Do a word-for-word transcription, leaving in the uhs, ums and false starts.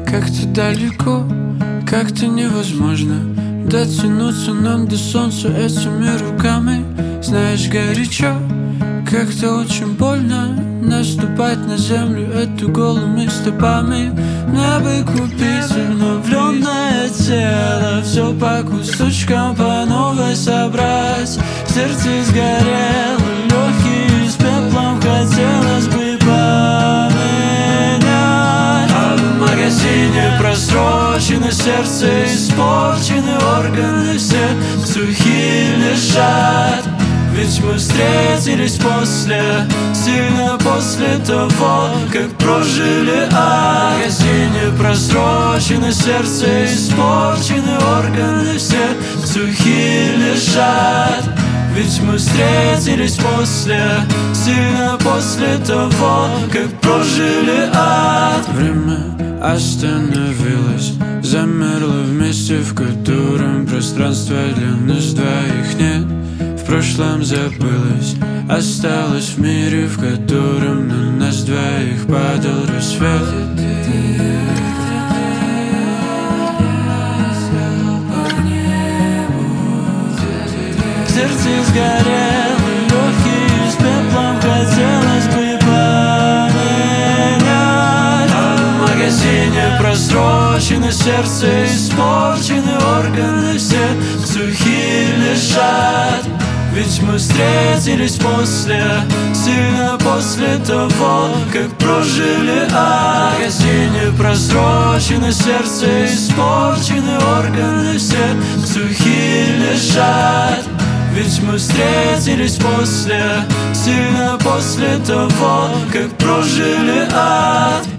Как-то далеко, как-то невозможно дотянуться нам до солнца этими руками. Знаешь, горячо, как-то очень больно наступать на землю эту голыми стопами. Мне бы купить обновленное тело, все по кусочкам по новой собрать. Сердце сгорело, легкие с пеплом хотелось бы поменять. А в магазине просрочено сердце, испорчены органы, все сухие лежат. Ведь мы встретились после, сильно после того, как прожили ад. В магазине просрочено сердце, испорчены органы, все сухие лежат. Ведь мы встретились после, сильно после того, как прожили ад. Время остановилось, замерло в месте, в котором пространства для нас двоих нет. В прошлом забылось, осталось в мире, в котором на нас двоих падал рассвет. Сердце сгорело, легкие с пеплом хотелось бы поменять. А в магазине просрочено сердце, испорчены органы, все сухие лежат. Ведь мы встретились после, сильно после того, как прожили ад. В магазине просрочено сердце, испорчены органы, все сухие лежат. Ведь мы встретились после, сильно после того, как прожили ад.